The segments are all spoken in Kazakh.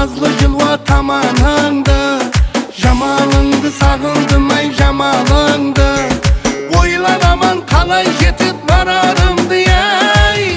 nazlı jılva tamanыңды, жамалыңды сағындым ай жамалыңды, ойланамын қалай жетіп барарымды ай.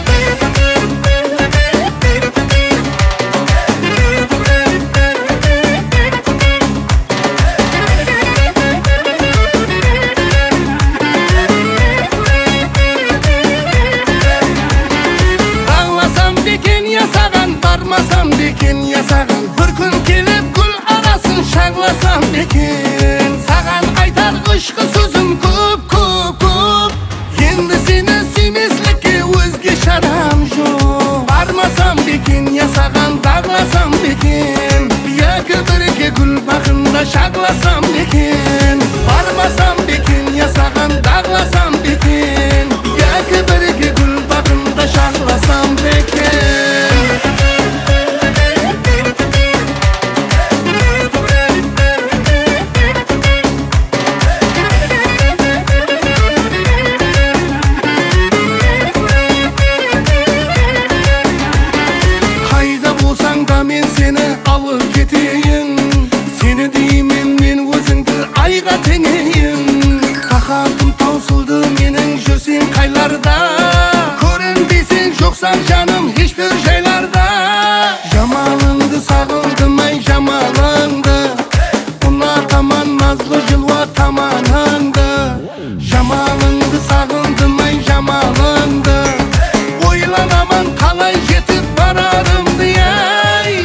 Бағласам бекен ясаған, бармасам бекен ясаған, бір күн келіп гүл арасын шағласам бекен. Саған айтар ұшқы сөзім көп көп көп, енді сені сүймеслікке өзге шарам жоқ. Бармасам бекен ясаған, бағласам бекен, екі бірге гүл бағында шағласам бекен. Бармасам бекен ясаған, бағласам бекен, екі бірге гүл бағында шағласам бекен. Мен сені алып кетейін, сені деймін мен өзіңді айға теңейін. Тақатым таусылды менің жүрсең қайларда, көрінбесең жоқсаң жаным ешбір жайларда. Жамалыңды сағындым ай жамалыңды, ұнатаман назлы жылва таманыңды. Жамалыңды сағындым ай жамалыңды, ойланамын қалай жетіп барарымды ай.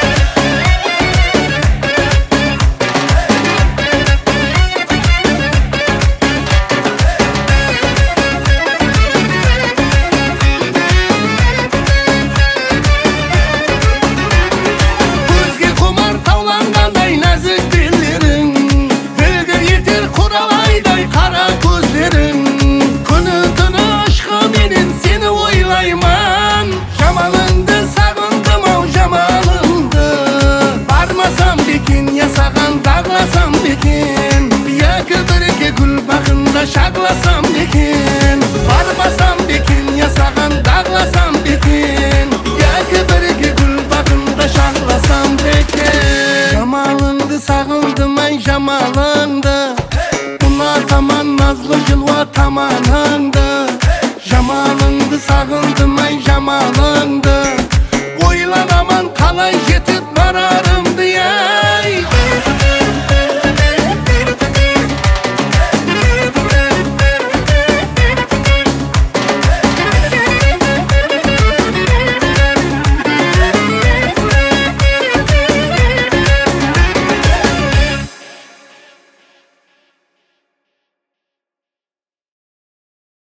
Көзге құмар тауланғандай нәзік белдерің, білгір етер құралайдай қара көздерің. Күні түні ұшқыменен сені ойлаймын, жамалыңды сағындым ау жамалыңды. Бармасам бекен ясаған, бағласам бекен, екі бірге гүл бағында шағласам бекен. Бармасам бекен ясаған, бағласам бекен, екі бірге гүл бағында шағласам бекен. Жамалыңды сағындым ай жамалыңды, ұнатаман назлы жылва таманыңды. Жамалыңды сағындым ай жамалыңды, ойланамын қалай жетіп барарым.